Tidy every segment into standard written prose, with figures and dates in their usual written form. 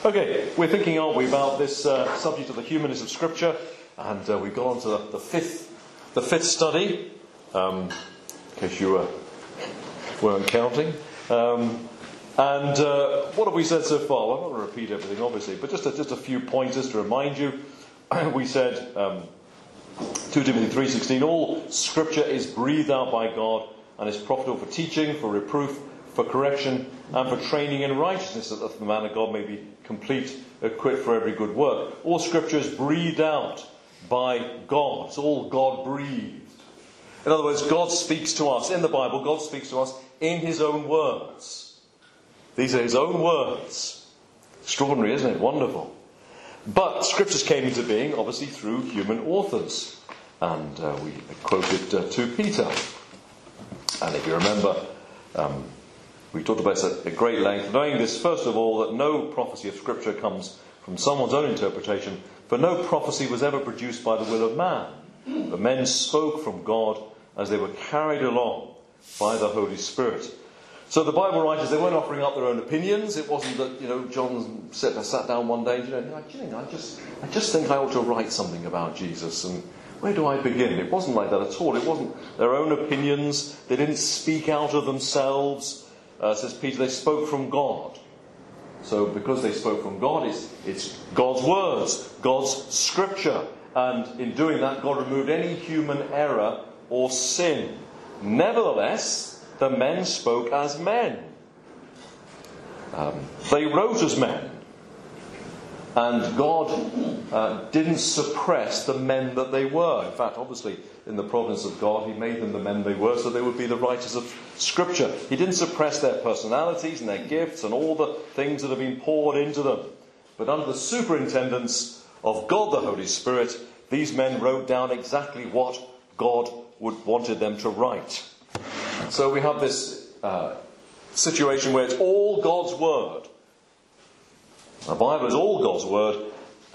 Okay, we're thinking, aren't we, about this subject of the humanness of Scripture, and we've gone on to the fifth study, in case you weren't counting. And what have we said so far? Well, I'm not going to repeat everything, obviously, but just a few pointers to remind you. We said 2 Timothy 3:16, all Scripture is breathed out by God and is profitable for teaching, for reproof, for correction, and for training in righteousness, that the man of God may be complete, equipped for every good work. All Scripture is breathed out by God. It's all God-breathed. In other words, God speaks to us. In the Bible, God speaks to us in His own words. These are His own words. Extraordinary, isn't it? Wonderful. But Scriptures came into being, obviously, through human authors. And we quoted 2 Peter. And if you remember, we talked about this at great length, knowing this, first of all, that no prophecy of Scripture comes from someone's own interpretation, for no prophecy was ever produced by the will of man, but men spoke from God as they were carried along by the Holy Spirit. So the Bible writers, they weren't offering up their own opinions. It wasn't that, John sat down one day and, I just think I ought to write something about Jesus, and where do I begin? It wasn't like that at all. It wasn't their own opinions. They didn't speak out of themselves. Says Peter, they spoke from God. So because they spoke from God, it's God's words, God's Scripture. And in doing that, God removed any human error or sin. Nevertheless, the men spoke as men. They wrote as men. And God didn't suppress the men that they were. In fact, obviously, in the providence of God, He made them the men they were, so they would be the writers of Scripture. He didn't suppress their personalities and their gifts and all the things that have been poured into them. But under the superintendence of God the Holy Spirit, these men wrote down exactly what God wanted them to write. So we have this situation where it's all God's Word. The Bible is all God's Word,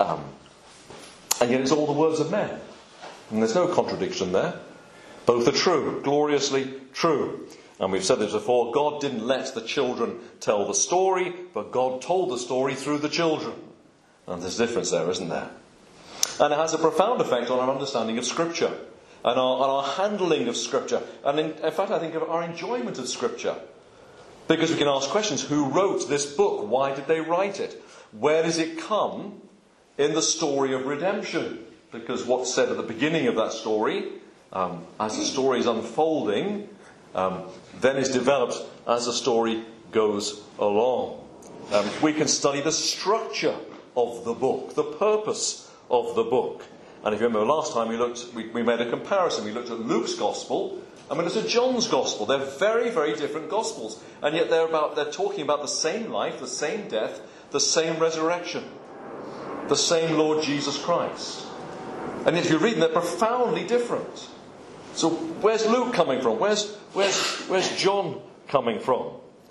and yet it's all the words of men. And there's no contradiction there. Both are true, gloriously true. And we've said this before, God didn't let the children tell the story, but God told the story through the children. And there's a difference there, isn't there? And it has a profound effect on our understanding of Scripture, and our handling of Scripture, and in fact I think of our enjoyment of Scripture. Because we can ask questions. Who wrote this book? Why did they write it? Where does it come in the story of redemption? Because what's said at the beginning of that story, as the story is unfolding, then is developed as the story goes along. We can study the structure of the book, the purpose of the book. And if you remember last time we made a comparison. We looked at Luke's Gospel and we looked at John's Gospel. They're very, very different Gospels. And yet they're talking about the same life, the same death, the same resurrection, the same Lord Jesus Christ. And if you read them, they're profoundly different. So where's Luke coming from? Where's John coming from?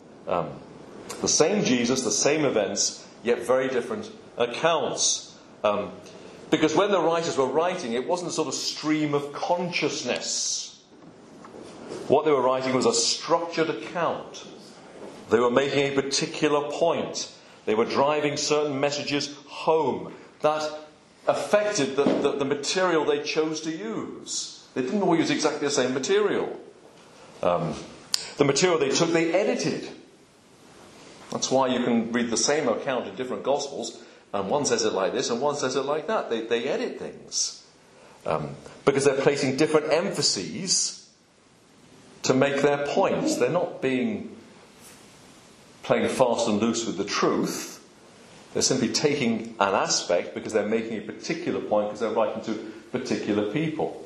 The same Jesus, the same events, yet very different accounts. Because when the writers were writing, it wasn't a sort of stream of consciousness. What they were writing was a structured account. They were making a particular point. They were driving certain messages home that affected the material they chose to use. They didn't all use exactly the same material. The material they took, they edited. That's why you can read the same account in different Gospels, and one says it like this and one says it like that. They edit things. Because they're placing different emphases to make their points. They're not playing fast and loose with the truth. They're simply taking an aspect because they're making a particular point because they're writing to particular people.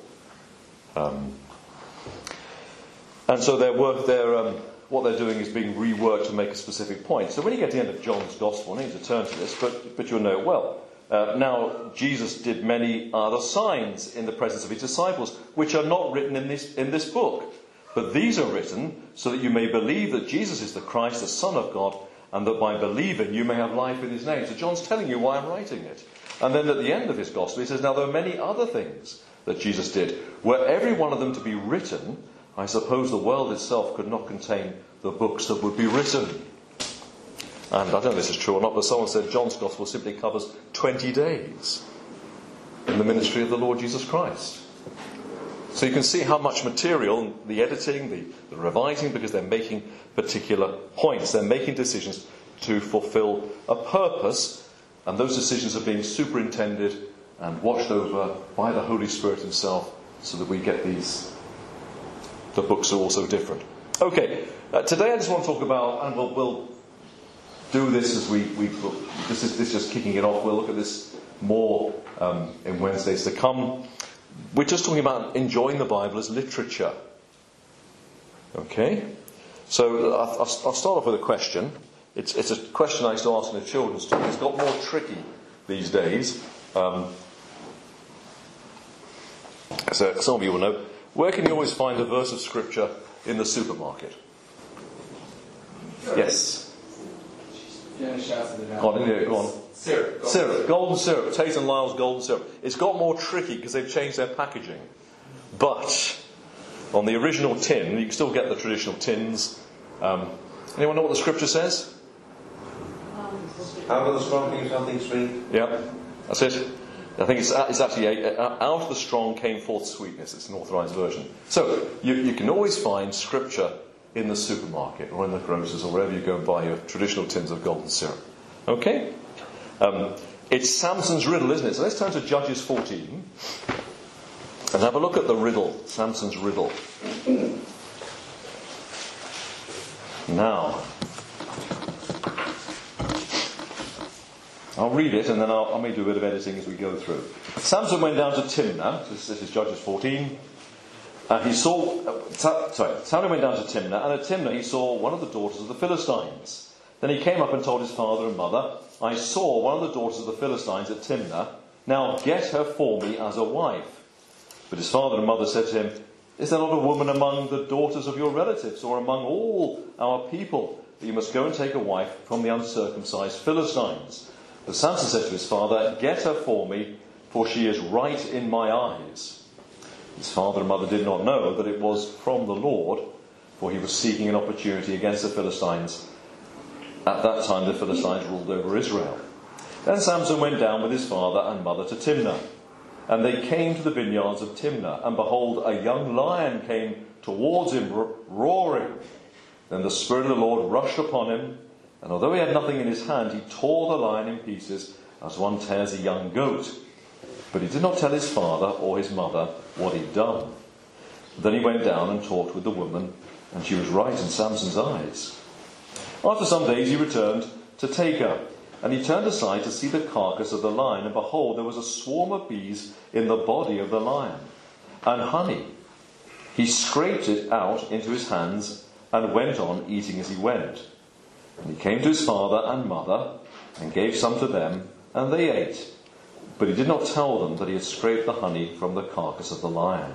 And so what they're doing is being reworked to make a specific point. So when you get to the end of John's Gospel, I need to turn to this, but you'll know it well. Now, Jesus did many other signs in the presence of his disciples, which are not written in this book. But these are written so that you may believe that Jesus is the Christ, the Son of God, and that by believing you may have life in his name. So John's telling you why I'm writing it. And then at the end of his Gospel, he says, now there are many other things that Jesus did. Were every one of them to be written, I suppose the world itself could not contain the books that would be written. And I don't know if this is true or not, but someone said John's Gospel simply covers 20 days in the ministry of the Lord Jesus Christ. So you can see how much material, the editing, the revising, because they're making particular points. They're making decisions to fulfill a purpose, and those decisions are being superintended and watched over by the Holy Spirit himself, so that we get these. The books are also different. Okay, today I just want to talk about, and we'll do this as this is just kicking it off. We'll look at this more in Wednesdays to come. We're just talking about enjoying the Bible as literature. Okay? So I'll start off with a question. It's a question I used to ask in a children's talk. It's got more tricky these days. So some of you will know. Where can you always find a verse of Scripture in the supermarket? Yes. Go on. Syrup. Golden syrup. Tate and Lyle's golden syrup. It's got more tricky because they've changed their packaging. But on the original tin, you can still get the traditional tins. Anyone know what the Scripture says? Out of the strong came something sweet. Yeah, that's it. I think it's actually out of the strong came forth sweetness. It's an authorised version. So you can always find Scripture in the supermarket or in the grocers or wherever you go and buy your traditional tins of golden syrup. Okay? It's Samson's riddle, isn't it? So let's turn to Judges 14 and have a look at the riddle, Samson's riddle. Now, I'll read it and then I may do a bit of editing as we go through. Samson went down to Timnah. This is Judges 14. Samson went down to Timnah, and at Timnah he saw one of the daughters of the Philistines. Then he came up and told his father and mother, I saw one of the daughters of the Philistines at Timnah. Now get her for me as a wife. But his father and mother said to him, Is there not a woman among the daughters of your relatives, or among all our people, that you must go and take a wife from the uncircumcised Philistines? But Samson said to his father, Get her for me, for she is right in my eyes. His father and mother did not know that it was from the Lord, for he was seeking an opportunity against the Philistines. At that time the Philistines ruled over Israel. Then Samson went down with his father and mother to Timnah. And they came to the vineyards of Timnah, and behold, a young lion came towards him, roaring. Then the Spirit of the Lord rushed upon him, and although he had nothing in his hand, he tore the lion in pieces, as one tears a young goat. But he did not tell his father or his mother what he'd done. Then he went down and talked with the woman, and she was right in Samson's eyes. After some days he returned to take her, and he turned aside to see the carcass of the lion, and behold, there was a swarm of bees in the body of the lion, and honey. He scraped it out into his hands, and went on eating as he went. And he came to his father and mother, and gave some to them, and they ate. But he did not tell them that he had scraped the honey from the carcass of the lion.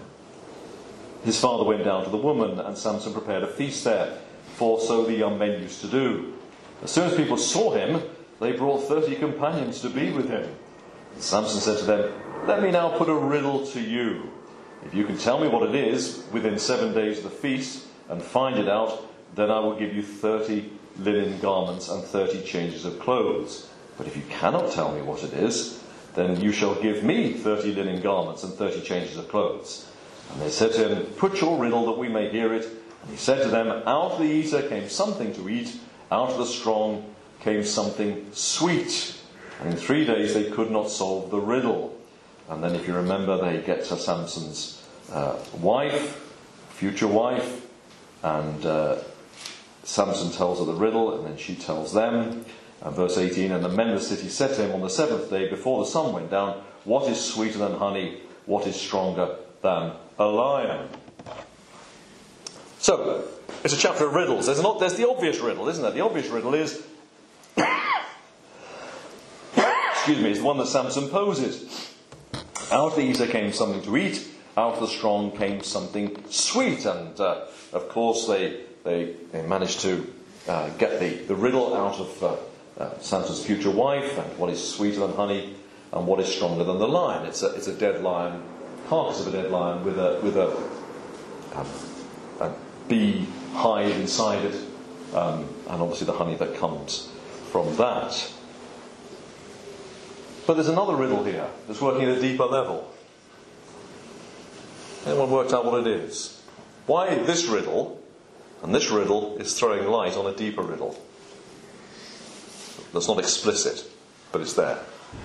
His father went down to the woman, and Samson prepared a feast there, for so the young men used to do. As soon as people saw him, they brought 30 companions to be with him. And Samson said to them, Let me now put a riddle to you. If you can tell me what it is within 7 days of the feast, and find it out, then I will give you 30 linen garments and 30 changes of clothes. But if you cannot tell me what it is, then you shall give me 30 linen garments and 30 changes of clothes. And they said to him, Put your riddle that we may hear it. And he said to them, Out of the eater came something to eat, out of the strong came something sweet. And in 3 days they could not solve the riddle. And then if you remember, they get to Samson's wife, future wife, and Samson tells her the riddle, and then she tells them. And verse 18, And the men of the city said to him on the 7th day, before the sun went down, What is sweeter than honey? What is stronger than a lion? So, it's a chapter of riddles. There's the obvious riddle, isn't there? The obvious riddle is, is the one that Samson poses. Out of the eater came something to eat, out of the strong came something sweet. And, of course, they managed to get the riddle out of Samson's future wife, and what is sweeter than honey, and what is stronger than the lion. It's a dead lion, carcass of a dead lion with a bee hive inside it, and obviously the honey that comes from that. But there's another riddle here that's working at a deeper level. Anyone worked out what it is? Why this riddle, and this riddle is throwing light on a deeper riddle. That's not explicit, but it's there.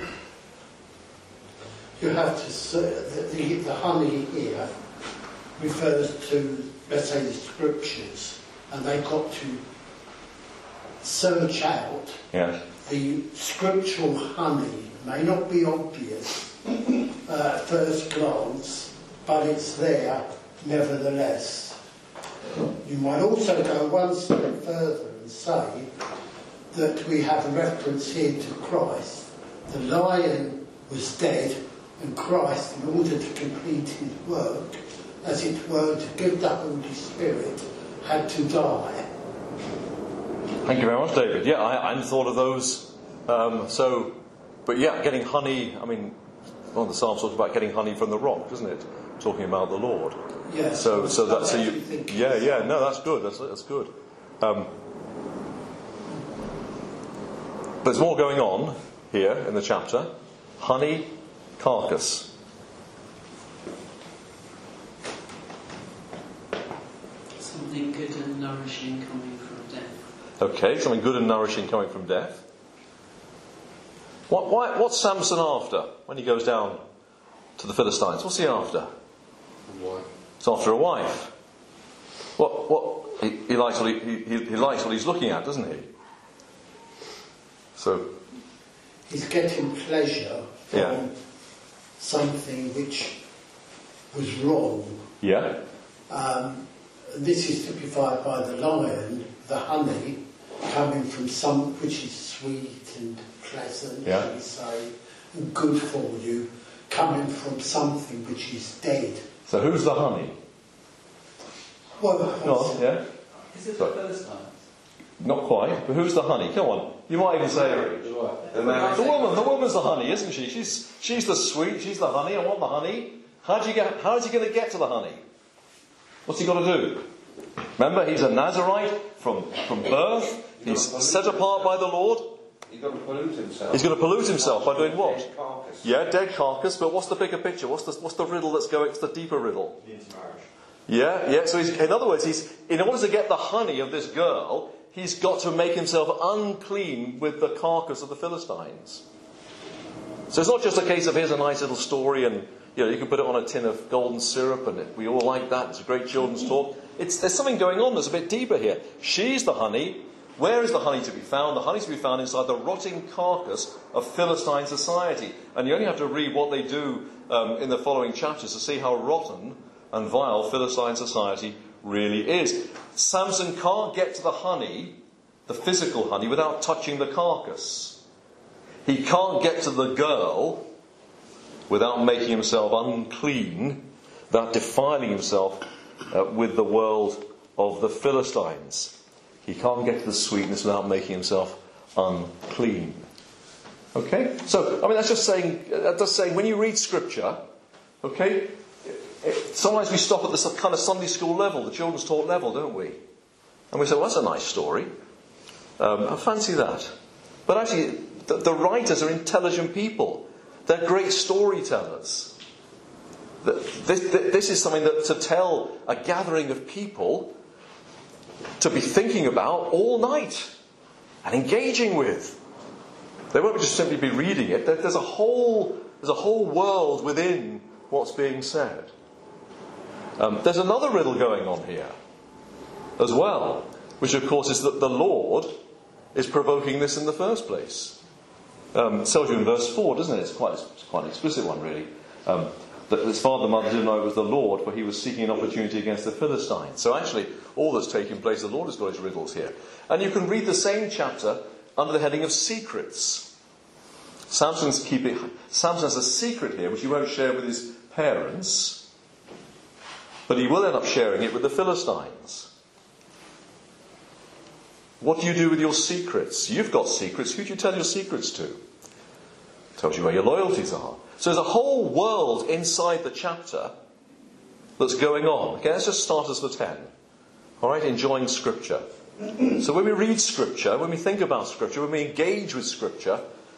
You have to say that the honey here refers to, let's say, the scriptures, and they've got to search out the scriptural honey. May not be obvious at first glance, but it's there nevertheless. You might also go one step further and say that we have a reference here to Christ. The lion was dead, and Christ, in order to complete his work, as it were, to give the Holy Spirit, had to die. Thank you very much, David. Yeah, I hadn't thought of those. But yeah, getting honey, I mean, one of the Psalms talks about getting honey from the rock, doesn't it? Talking about the Lord. Yes. So that's so you. Yeah. No, that's good. That's good. There's more going on here in the chapter. Honey, carcass. Something good and nourishing coming from death. Okay, something good and nourishing coming from death. What's Samson after when he goes down to the Philistines? What's he after? A wife. It's after a wife. He likes what he's looking at, doesn't he? So he's getting pleasure from something which was wrong. Yeah. This is typified by the lion, the honey, coming from some which is sweet and pleasant, shall we say, and good for you, coming from something which is dead. So who's the honey? Well, Is it the Philistines? Not quite, but who's the honey? Come on, you might even say the woman's the honey, isn't she? She's the sweet, she's the honey. I want the honey. How's he going to get to the honey? What's he got to do? Remember, he's a Nazarite from birth. He's set apart by the Lord. He's got to pollute himself. He's going to pollute himself by doing what? Dead carcass. Yeah, dead carcass. But what's the bigger picture? What's the riddle that's going? What's the deeper riddle? The intermarriage. Yeah. So in other words, in order to get the honey of this girl, he's got to make himself unclean with the carcass of the Philistines. So it's not just a case of here's a nice little story and you can put it on a tin of golden syrup and we all like that. It's a great children's talk. There's something going on that's a bit deeper here. She's the honey. Where is the honey to be found? The honey is to be found inside the rotting carcass of Philistine society. And you only have to read what they do in the following chapters to see how rotten and vile Philistine society really is. Samson can't get to the honey, the physical honey, without touching the carcass. He can't get to the girl without making himself unclean, without defiling himself with the world of the Philistines. He can't get to the sweetness without making himself unclean. Okay? So, I mean, that's just saying when you read Scripture, okay, sometimes we stop at the kind of Sunday school level, the children's talk level, don't we? And we say, well, that's a nice story. I fancy that. But actually, the writers are intelligent people. They're great storytellers. This is something that to tell a gathering of people to be thinking about all night and engaging with. They won't just simply be reading it. There's a whole world within what's being said. There's another riddle going on here as well, which of course is that the Lord is provoking this in the first place. It tells you in verse 4, doesn't it? It's quite an explicit one, really. That his father and mother didn't know it was the Lord, for he was seeking an opportunity against the Philistines. So actually, all that's taking place, the Lord has got his riddles here. And you can read the same chapter under the heading of secrets. Samson has a secret here, which he won't share with his parents, but he will end up sharing it with the Philistines. What do you do with your secrets? You've got secrets. Who do you tell your secrets to? Tells you where your loyalties are. So there's a whole world inside the chapter that's going on. Okay, let's just start us for 10. All right, enjoying Scripture. So when we read Scripture, when we think about Scripture, when we engage with Scripture,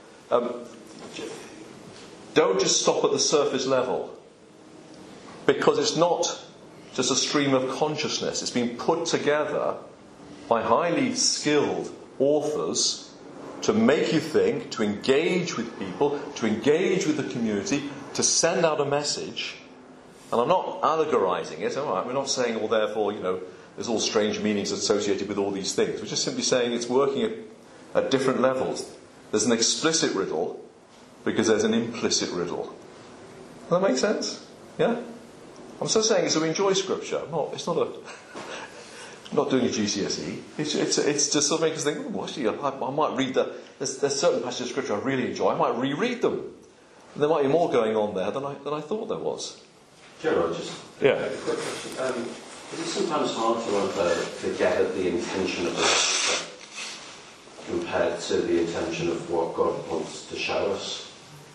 don't just stop at the surface level. Because it's not just a stream of consciousness. It's been put together by highly skilled authors to make you think, to engage with people, to engage with the community, to send out a message. And I'm not allegorizing it, all right? We're not saying, well, therefore, there's all strange meanings associated with all these things. We're just simply saying it's working at different levels. There's an explicit riddle because there's an implicit riddle. Does that make sense? Yeah? I'm still saying so we enjoy Scripture. It's not doing a GCSE. It's just something to think, actually, I might read there's certain passages of Scripture I really enjoy. I might reread them. And there might be more going on there than I thought there was. Gerald, just a quick question. Is it sometimes hard to get at the intention of the Scripture compared to the intention of what God wants to show us?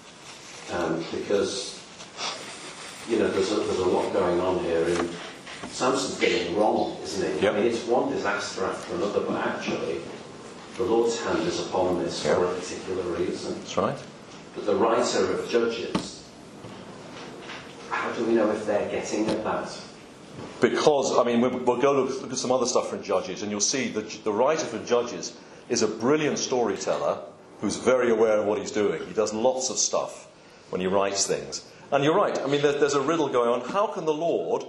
Because there's a lot going on here, and Samson's getting it wrong, isn't he? Yep. I mean, it's one disaster after another, but actually, the Lord's hand is upon this for a particular reason. That's right. But the writer of Judges, how do we know if they're getting at that? Because, we'll go look at some other stuff from Judges, and you'll see that the writer for Judges is a brilliant storyteller who's very aware of what he's doing. He does lots of stuff when he writes things. And you're right, there's a riddle going on. How can the Lord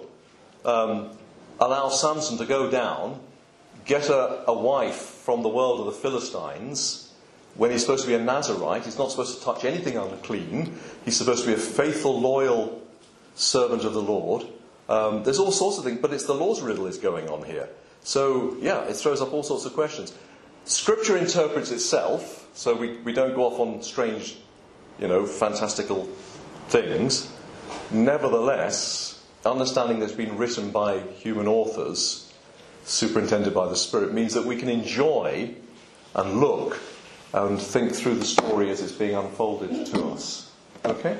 allow Samson to go down, get a wife from the world of the Philistines, when he's supposed to be a Nazirite? He's not supposed to touch anything unclean. He's supposed to be a faithful, loyal servant of the Lord. There's all sorts of things, but it's the Lord's riddle is going on here. So, it throws up all sorts of questions. Scripture interprets itself, so we don't go off on strange, fantastical things. Nevertheless, understanding that's been written by human authors, superintended by the Spirit, means that we can enjoy and look and think through the story as it's being unfolded to us. Okay?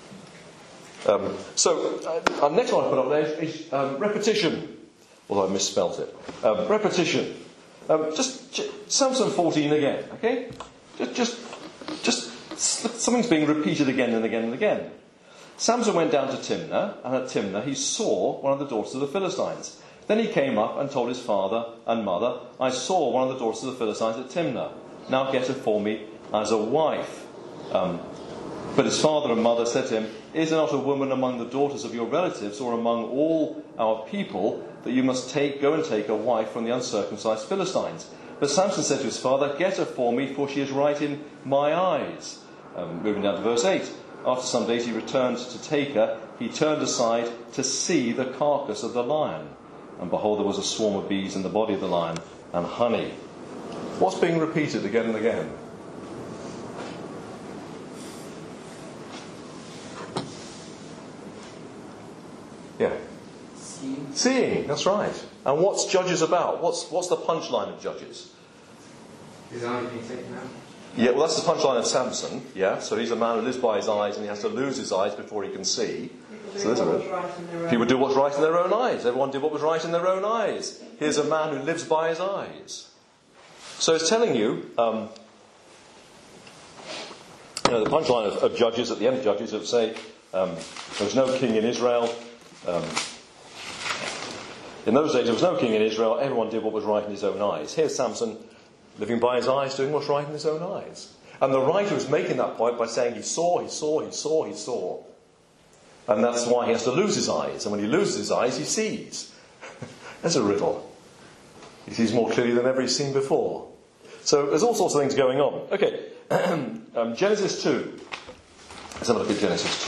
So, our next one I put up there is repetition. Although I misspelt it. Repetition. Just Samson 14 again, okay? Just something's being repeated again and again and again. Samson went down to Timnah, and at Timnah he saw one of the daughters of the Philistines. Then he came up and told his father and mother, I saw one of the daughters of the Philistines at Timnah. Now get her for me as a wife. But his father and mother said to him, Is there not a woman among the daughters of your relatives or among all our people that you must go and take a wife from the uncircumcised Philistines? But Samson said to his father, Get her for me, for she is right in my eyes. Moving down to verse 8. After some days he returned to take her. He turned aside to see the carcass of the lion. And behold, there was a swarm of bees in the body of the lion, and honey. What's being repeated again and again? Yeah. Seeing, that's right. And what's Judges about? What's the punchline of Judges? His eyes being taken out. Yeah, well, that's the punchline of Samson. Yeah, so he's a man who lives by his eyes, and he has to lose his eyes before he can see. People do what's right in their own eyes. Everyone did what was right in their own eyes. Here's a man who lives by his eyes. So it's telling you, the punchline of Judges, at the end of Judges, it would say, there was no king in Israel. In those days, there was no king in Israel. Everyone did what was right in his own eyes. Here's Samson living by his eyes, doing what's right in his own eyes. And the writer is making that point by saying he saw. And that's why he has to lose his eyes. And when he loses his eyes, he sees. There's a riddle. He sees more clearly than ever he's seen before. So there's all sorts of things going on. Okay, Genesis 2. Let's have a look at Genesis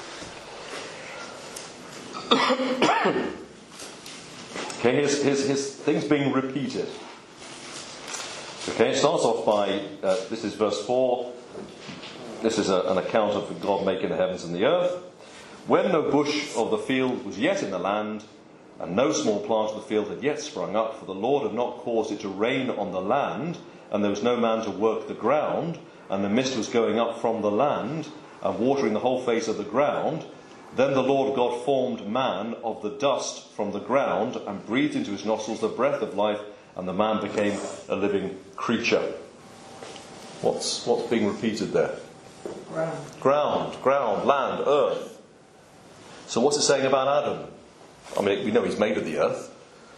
2. Okay, here's things being repeated. Okay, it starts off by, this is verse 4. This is an account of God making the heavens and the earth. When no bush of the field was yet in the land, and no small plant of the field had yet sprung up, for the Lord had not caused it to rain on the land, and there was no man to work the ground, and the mist was going up from the land, and watering the whole face of the ground, then the Lord God formed man of the dust from the ground, and breathed into his nostrils the breath of life, and the man became a living creature. What's being repeated there? Ground, land, earth. So what's it saying about Adam? I mean, we know he's made of the earth.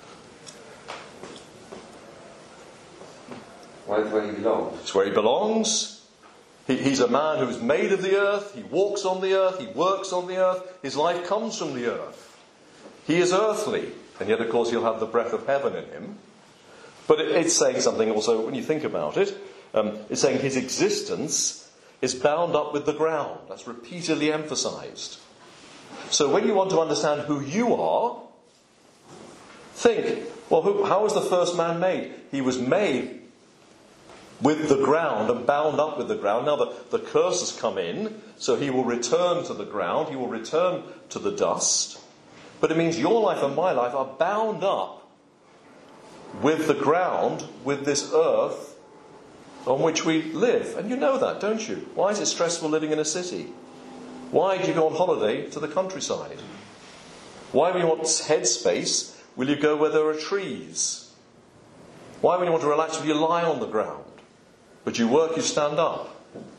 Where he belongs. It's where he belongs. He's a man who's made of the earth. He walks on the earth. He works on the earth. His life comes from the earth. He is earthly. And yet, of course, he'll have the breath of heaven in him. But it's saying something also, when you think about it, it's saying his existence is bound up with the ground. That's repeatedly emphasized. So when you want to understand who you are, think, well, how was the first man made? He was made with the ground and bound up with the ground. Now the curse has come in, so he will return to the ground. He will return to the dust. But it means your life and my life are bound up with the ground, with this earth on which we live. And you know that, don't you? Why is it stressful living in a city? Why do you go on holiday to the countryside? Why, when you want headspace, will you go where there are trees? Why, when you want to relax, will you lie on the ground? But you work, you stand up.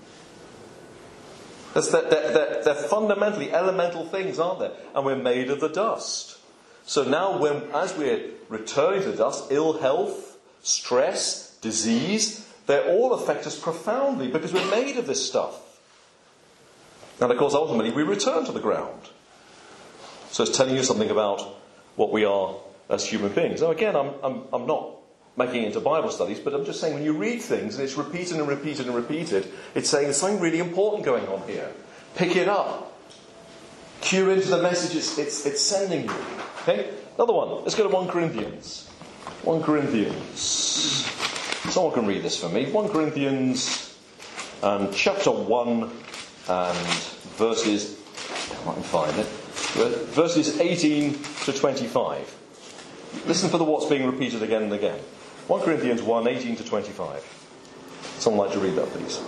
They're fundamentally elemental things, aren't they? And we're made of the dust. So now, as we're returning to the dust, ill health, stress, disease, they all affect us profoundly because we're made of this stuff. And of course, ultimately, we return to the ground. So it's telling you something about what we are as human beings. Now, again, I'm not making it into Bible studies, but I'm just saying when you read things and it's repeated and repeated and repeated, it's saying there's something really important going on here. Pick it up. Cue into the messages it's sending you. Okay? Another one. Let's go to 1 Corinthians. 1 Corinthians. Someone can read this for me. 1 Corinthians chapter 1 and verses, I can find it, verses 18 to 25. Listen for what's being repeated again and again. 1 Corinthians 1, 18 to 25. Someone like to read that, please.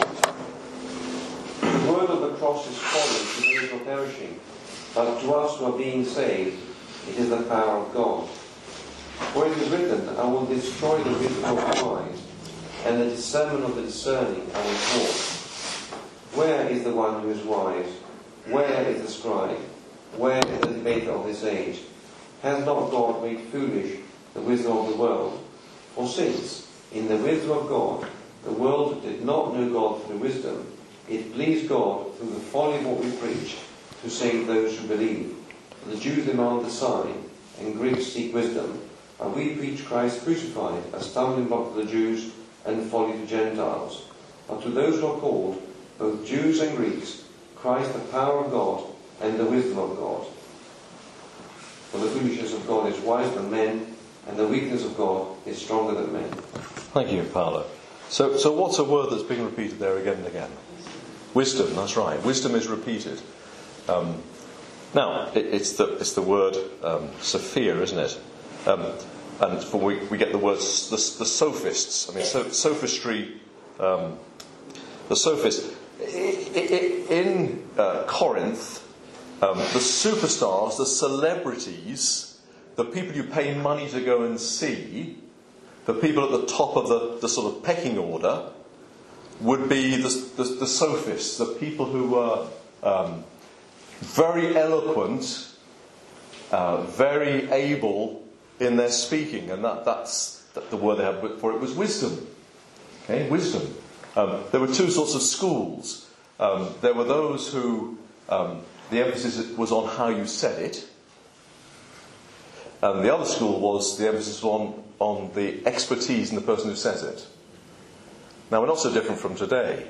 The word of the cross is folly to those who are perishing, but to us who are being saved, it is the power of God. For it is written, I will destroy the wisdom of the wise, and the discernment of the discerning I will thwart. Where is the one who is wise? Where is the scribe? Where is the debater of this age? Has not God made foolish the wisdom of the world? For since, in the wisdom of God, the world did not know God through wisdom, it pleased God through the folly of what we preach to save those who believe. For the Jews demand the sign, and Greeks seek wisdom. And we preach Christ crucified, a stumbling block to the Jews and folly to Gentiles. But to those who are called, both Jews and Greeks, Christ the power of God and the wisdom of God. For the foolishness of God is wiser than men, and the weakness of God is stronger than men. Thank you, Paolo. So what's a word that's being repeated there again and again? Wisdom, that's right. Wisdom is repeated. Now, it's the word Sophia, isn't it? And we get the word the sophists. I mean, sophistry, the sophist. In Corinth, the superstars, the celebrities, the people you pay money to go and see, the people at the top of the sort of pecking order, would be the sophists, the people who were very eloquent, very able in their speaking, and that's the word they had for it was wisdom. Okay, wisdom. There were two sorts of schools. There were those who the emphasis was on how you said it, and the other school was the emphasis on the expertise in the person who says it. Now, we're not so different from today,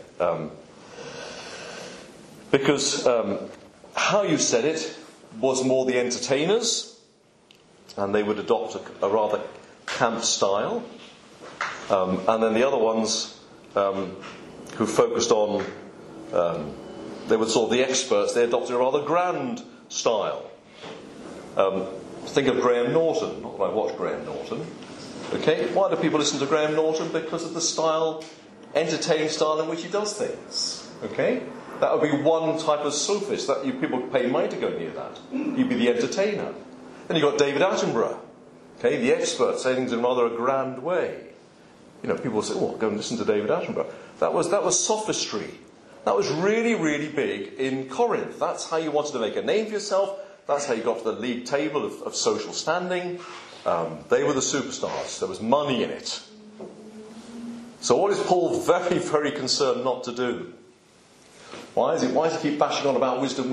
because how you said it was more the entertainers, and they would adopt a rather camp style, and then the other ones who focused on, they were sort of the experts, they adopted a rather grand style. Think of Graham Norton. Not that I watch Graham Norton. Okay, why do people listen to Graham Norton? Because of the style, entertaining style in which he does things. Okay, that would be one type of sophist. That people pay money to go near that. He'd be the entertainer. Then you've got David Attenborough. Okay, the experts say things in rather a grand way. You know, people say, "Oh, go and listen to David Attenborough." That was sophistry. That was really, really big in Corinth. That's how you wanted to make a name for yourself. That's how you got to the league table of social standing. They were the superstars. There was money in it. So what is Paul very, very concerned not to do? Why does he keep bashing on about wisdom?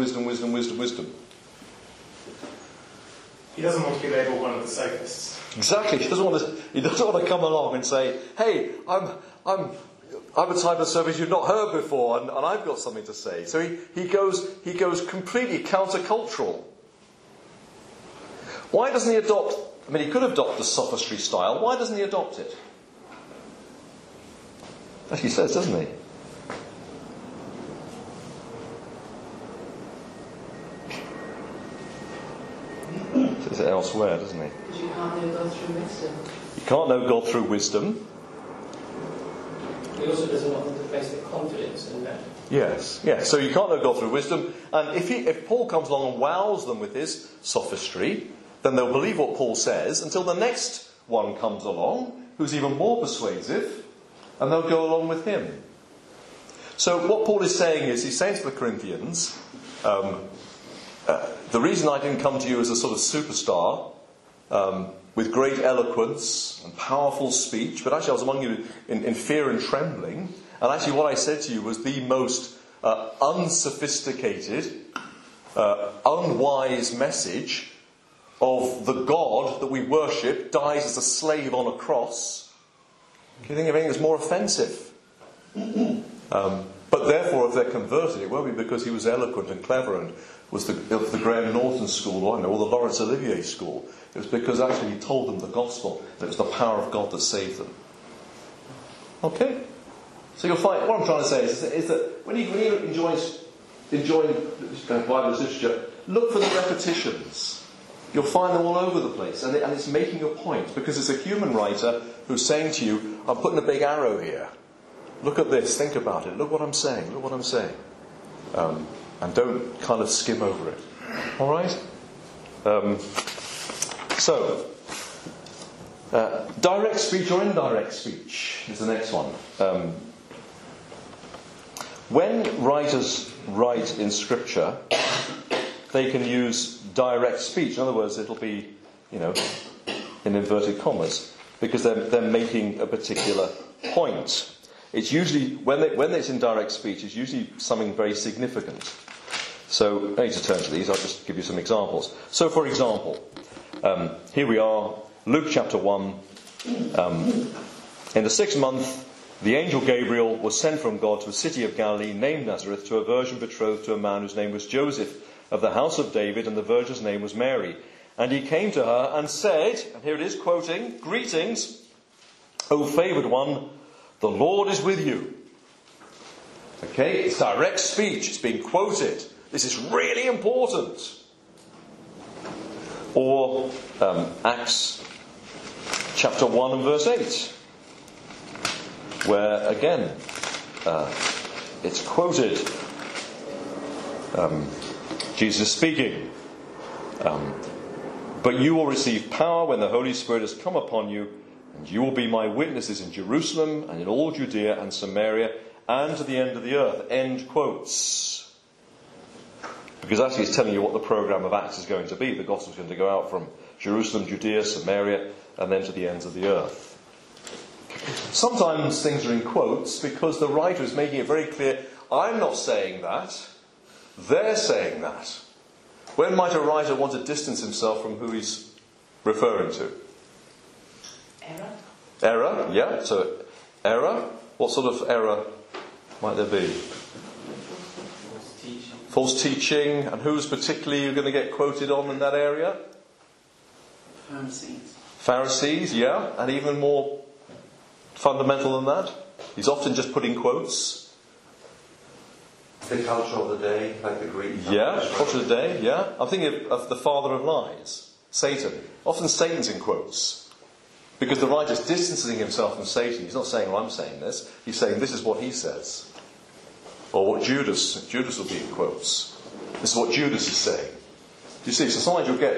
He doesn't want to be labelled one of the sophists. Exactly. He doesn't want to come along and say, "Hey, I'm a type of service you've not heard before, and I've got something to say." So he goes completely countercultural. Why doesn't he adopt? I mean, he could adopt the sophistry style. Why doesn't he adopt it? As he says, doesn't he? Says it elsewhere, doesn't he? Because you can't know God through wisdom. You can't know God through wisdom. He also doesn't want them to place their confidence in that. Yes. So you can't know God through wisdom. And if Paul comes along and wows them with his sophistry, then they'll believe what Paul says until the next one comes along, who's even more persuasive, and they'll go along with him. So what Paul is saying is, he's saying to the Corinthians, the reason I didn't come to you as a sort of superstar, with great eloquence and powerful speech, but actually I was among you in fear and trembling, and actually what I said to you was the most unsophisticated, unwise message of the God that we worship dies as a slave on a cross. Can you think of anything that's more offensive? But therefore, if they're converted, it won't be because he was eloquent and clever and was of the Graham Norton school, or the Laurence Olivier school. It was because actually he told them the gospel. It was the power of God that saved them. Okay? So you'll find, what I'm trying to say is that when you enjoy Bible literature, look for the repetitions. You'll find them all over the place. And it's making a point, because it's a human writer who's saying to you, I'm putting a big arrow here. Look at this, think about it, look what I'm saying. And don't kind of skim over it. Alright? Direct speech or indirect speech is the next one. When writers write in Scripture, they can use direct speech. In other words, it'll be, in inverted commas, because they're making a particular point. It's usually, when it's in direct speech, it's usually something very significant. So, I need to turn to these. I'll just give you some examples. So, for example, here we are, Luke chapter 1. In the 6th month, the angel Gabriel was sent from God to a city of Galilee named Nazareth, to a virgin betrothed to a man whose name was Joseph, of the house of David, and the virgin's name was Mary. And he came to her and said, and here it is quoting, "Greetings, O favoured one, the Lord is with you." Okay, it's direct speech, it's being quoted. This is really important. Or Acts chapter 1 and verse 8, where again it's quoted. Jesus speaking. "But you will receive power when the Holy Spirit has come upon you, and you will be my witnesses in Jerusalem and in all Judea and Samaria and to the end of the earth." End quotes. Because actually it's telling you what the programme of Acts is going to be. The gospel is going to go out from Jerusalem, Judea, Samaria, and then to the ends of the earth. Sometimes things are in quotes because the writer is making it very clear, I'm not saying that, they're saying that. When might a writer want to distance himself from who he's referring to? Error, yeah. So, error. What sort of error might there be? False teaching. And who's particularly you're going to get quoted on in that area? Pharisees, yeah. And even more fundamental than that, he's often just putting quotes. The culture of the day, like the Greek. Yeah, culture of the day, yeah. I'm thinking of the father of lies, Satan. Often Satan's in quotes. Because the writer's distancing himself from Satan. He's not saying, well, I'm saying this. He's saying, this is what he says. Or what Judas will be in quotes. This is what Judas is saying. You see, so sometimes you'll get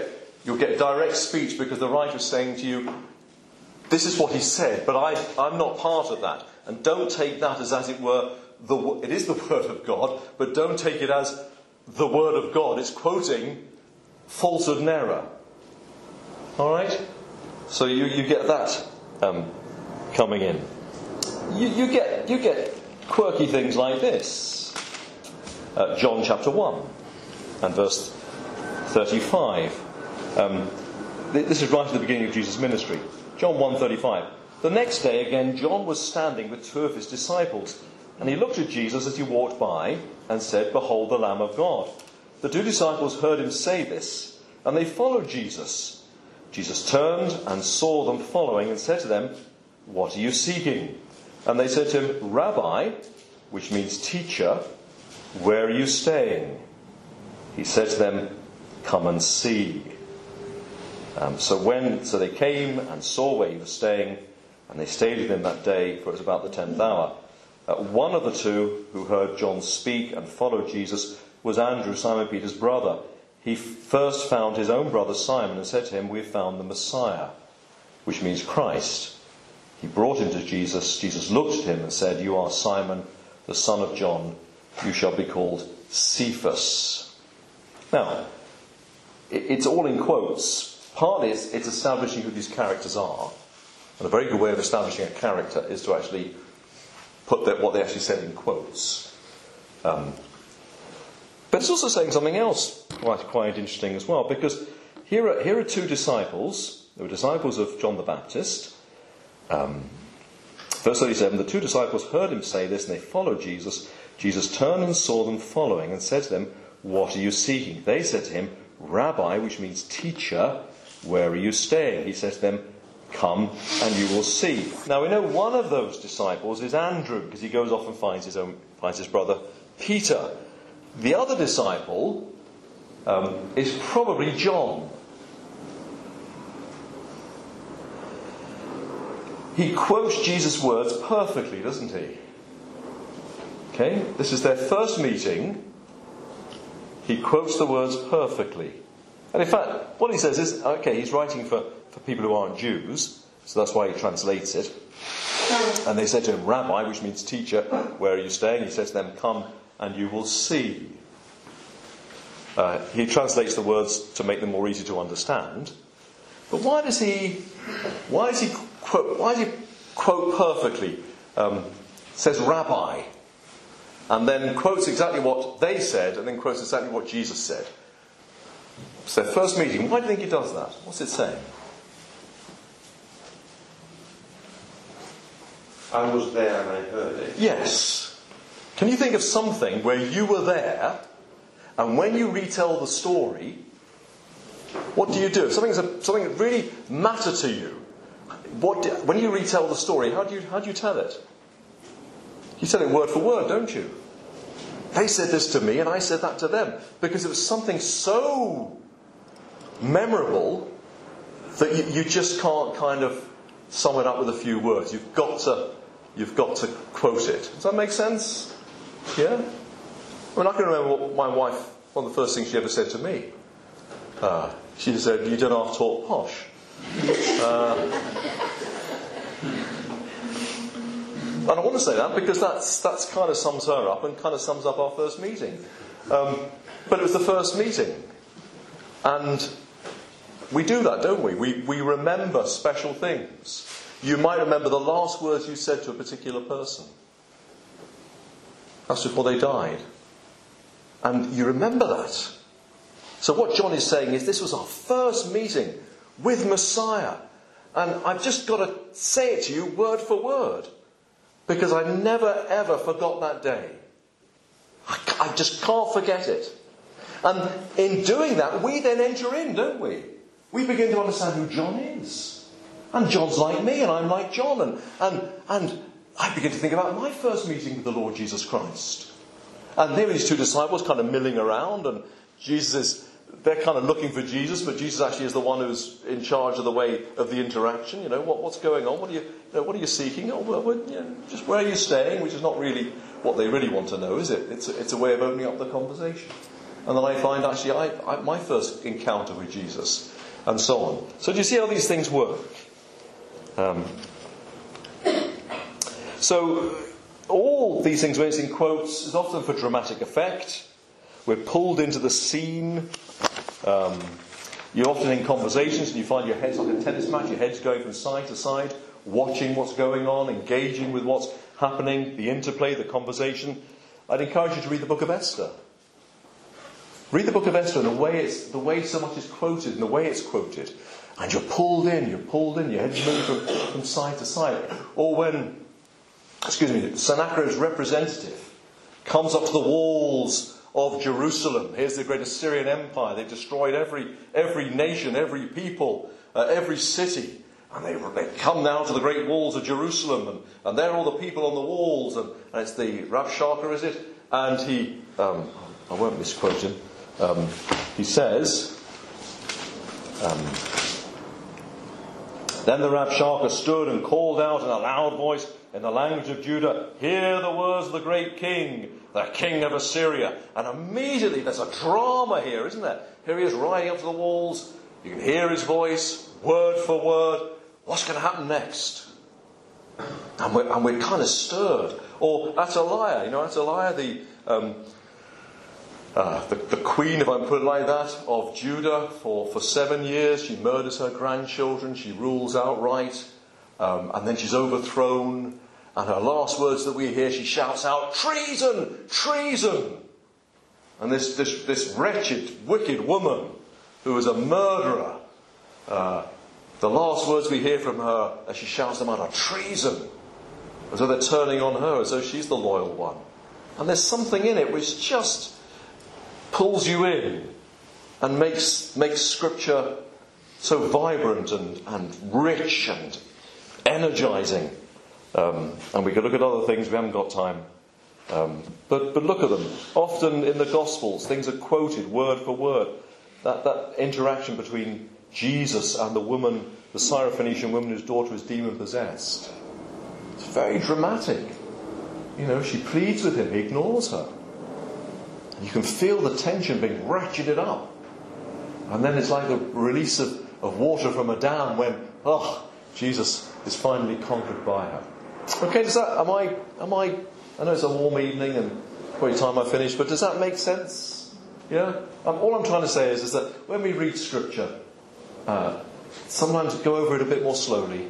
You'll get direct speech because the writer is saying to you, this is what he said, but I'm not part of that. And don't take that as it were, it is the word of God, but don't take it as the word of God. It's quoting falsehood and error. All right? So you get that coming in. You get quirky things like this. John chapter 1 and verse 35. This is right at the beginning of Jesus' ministry. John 1:35. The next day again John was standing with two of his disciples, and he looked at Jesus as he walked by and said, "Behold the Lamb of God." The two disciples heard him say this, and they followed Jesus. Jesus turned and saw them following and said to them, "What are you seeking?" And they said to him, "Rabbi," which means teacher, "where are you staying?" He said to them, "Come and see." So they came and saw where he was staying, and they stayed with him that day, for it was about the 10th hour. One of the two who heard John speak and followed Jesus was Andrew, Simon Peter's brother. He first found his own brother Simon and said to him, "We have found the Messiah," which means Christ. He brought him to Jesus. Jesus looked at him and said, "You are Simon, the son of John. You shall be called Cephas." Now, it's all in quotes. Partly it's establishing who these characters are. And a very good way of establishing a character is to actually put what they actually said in quotes. But it's also saying something else quite interesting as well, because here are two disciples. They were disciples of John the Baptist. Verse 37, the two disciples heard him say this, and they followed Jesus. Jesus turned and saw them following and said to them, "What are you seeking?" They said to him, "Rabbi," which means teacher, "where are you staying?" He said to them, "Come and you will see." Now we know one of those disciples is Andrew, because he goes off and finds his brother Peter. The other disciple is probably John. He quotes Jesus' words perfectly, doesn't he? Okay, this is their first meeting. He quotes the words perfectly. And in fact, what he says is, he's writing for people who aren't Jews, so that's why he translates it. And they said to him, "Rabbi," which means teacher, "where are you staying?" He says to them, "Come and you will see." He translates the words to make them more easy to understand. But why does he quote perfectly? Says "Rabbi," and then quotes exactly what they said, and then quotes exactly what Jesus said. It's their first meeting. Why do you think he does that? What's it saying? I was there and I heard it. Yes. Can you think of something where you were there, and when you retell the story, what do you do? If something that really mattered to you, when you retell the story, how do you tell it? You tell it word for word, don't you? They said this to me and I said that to them, because it was something so memorable that you just can't kind of sum it up with a few words. You've got to quote it. Does that make sense? Yeah? I mean, I can remember what my wife, one of the first things she ever said to me. She said, "You don't have to talk posh." And I want to say that because that's kind of sums her up and kind of sums up our first meeting. But it was the first meeting. And we do that, don't we? We remember special things. You might remember the last words you said to a particular person. That's before they died. And you remember that. So what John is saying is this was our first meeting with Messiah. And I've just got to say it to you word for word. Because I never ever forgot that day. I just can't forget it. And in doing that, we then enter in, don't we? We begin to understand who John is. And John's like me, and I'm like John. And I begin to think about my first meeting with the Lord Jesus Christ. And there are these two disciples kind of milling around, and they're kind of looking for Jesus, but Jesus actually is the one who's in charge of the way of the interaction. You know, what's going on? What are you seeking? Oh, well, just where are you staying? Which is not really what they really want to know, is it? It's a way of opening up the conversation. And then I find actually, my first encounter with Jesus and so on. So do you see how these things work? So all these things, when it's in quotes, is often for dramatic effect. We're pulled into the scene. You're often in conversations and you find your head's like a tennis match, your head's going from side to side, watching what's going on, engaging with what's happening, the interplay, the conversation. I'd encourage you to read the book of Esther. Read the book of Esther and the way so much is quoted and the way it's quoted. And you're pulled in, your head's moving from side to side. Or when, Sennacherib's representative comes up to the walls of Jerusalem. Here's the great Assyrian Empire. They've destroyed every nation, every people, every city. And they come now to the great walls of Jerusalem. And there are all the people on the walls. And it's the Rabshakeh, is it? And he, I won't misquote him. He says, then the Rabshakeh stood and called out in a loud voice in the language of Judah, hear the words of the great king, the king of Assyria. And immediately there's a drama here, isn't there? Here he is riding up to the walls. You can hear his voice, word for word. What's going to happen next? And we're kind of stirred. Or Athaliah, Athaliah, the queen, if I can put it like that, of Judah for 7 years. She murders her grandchildren. She rules outright. And then she's overthrown. And her last words that we hear, she shouts out, treason! Treason! And this wretched, wicked woman who is a murderer, the last words we hear from her as she shouts them out are treason. As though they're turning on her, as though she's the loyal one. And there's something in it which just pulls you in and makes Scripture so vibrant and rich and energizing. And we could look at other things, we haven't got time. But look at them. Often in the Gospels, things are quoted word for word. That interaction between Jesus and the woman, the Syrophoenician woman whose daughter is demon-possessed. It's very dramatic. She pleads with him, he ignores her. You can feel the tension being ratcheted up. And then it's like a release of water from a dam when, Jesus is finally conquered by her. Okay, I know it's a warm evening and probably time I finish, but does that make sense? Yeah? All I'm trying to say is that when we read Scripture, sometimes go over it a bit more slowly.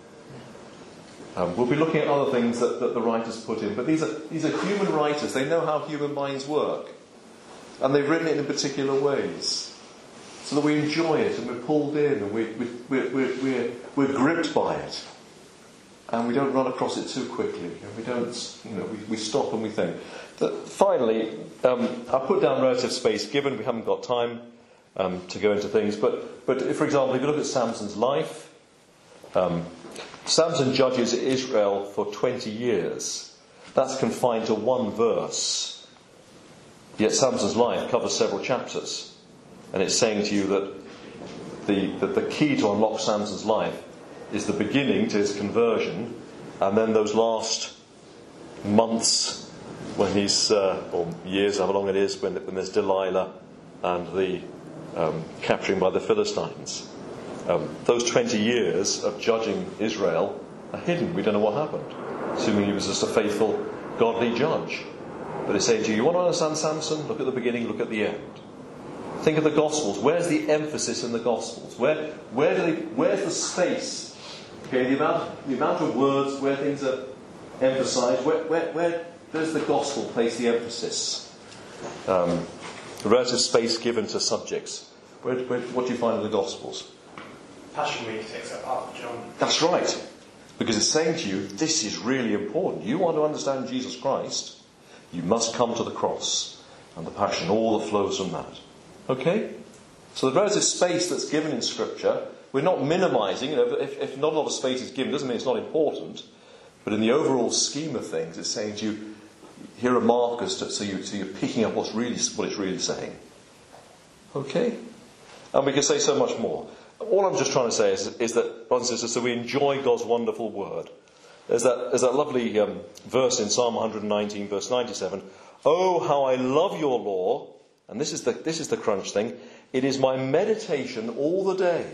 We'll be looking at other things that the writers put in, but these are human writers. They know how human minds work, and they've written it in particular ways, so that we enjoy it and we're pulled in and we're gripped by it, and we don't run across it too quickly, and we don't, we stop and we think. Finally, I put down relative space given. We haven't got time to go into things, but if, for example, if you look at Samson's life. Samson judges Israel for 20 years. That's confined to one verse. Yet Samson's life covers several chapters. And it's saying to you that the key to unlock Samson's life is the beginning to his conversion, and then those last months when he's, or years, however long it is, when there's Delilah and the capturing by the Philistines. Those 20 years of judging Israel are hidden. We don't know what happened, assuming he was just a faithful, godly judge. But it's saying to you, you want to understand Samson? Look at the beginning, look at the end. Think of the Gospels. Where's the emphasis in the Gospels? Where's the space? Okay, the amount of words where things are emphasised. Where does the Gospel place the emphasis? The relative space given to subjects. What do you find in the Gospels? Passion Week takes up half of John. That's right. Because it's saying to you, this is really important. You want to understand Jesus Christ, you must come to the cross and the passion, all that flows from that. Okay? So the relative space that's given in Scripture, we're not minimising. If not a lot of space is given, doesn't mean it's not important. But in the overall scheme of things, it's saying to you, here are markers so you're picking up what it's really saying. Okay? And we can say so much more. All I'm just trying to say is that, brothers and sisters, so we enjoy God's wonderful word. There's that lovely verse in Psalm 119, verse 97. Oh, how I love your law. and this is the crunch thing, it is my meditation all the day.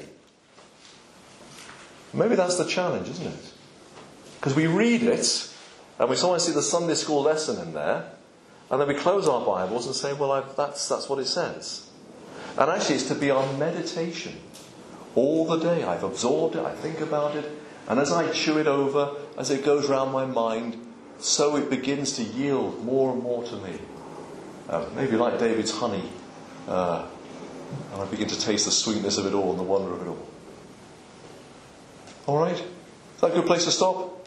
Maybe that's the challenge, isn't it? Because we read it, and we sometimes see the Sunday school lesson in there, and then we close our Bibles and say, well, that's what it says. And actually it's to be our meditation all the day. I've absorbed it, I think about it, and as I chew it over, as it goes round my mind, so it begins to yield more and more to me. Maybe like David's honey, and I begin to taste the sweetness of it all and the wonder of it all. All right? Is that a good place to stop?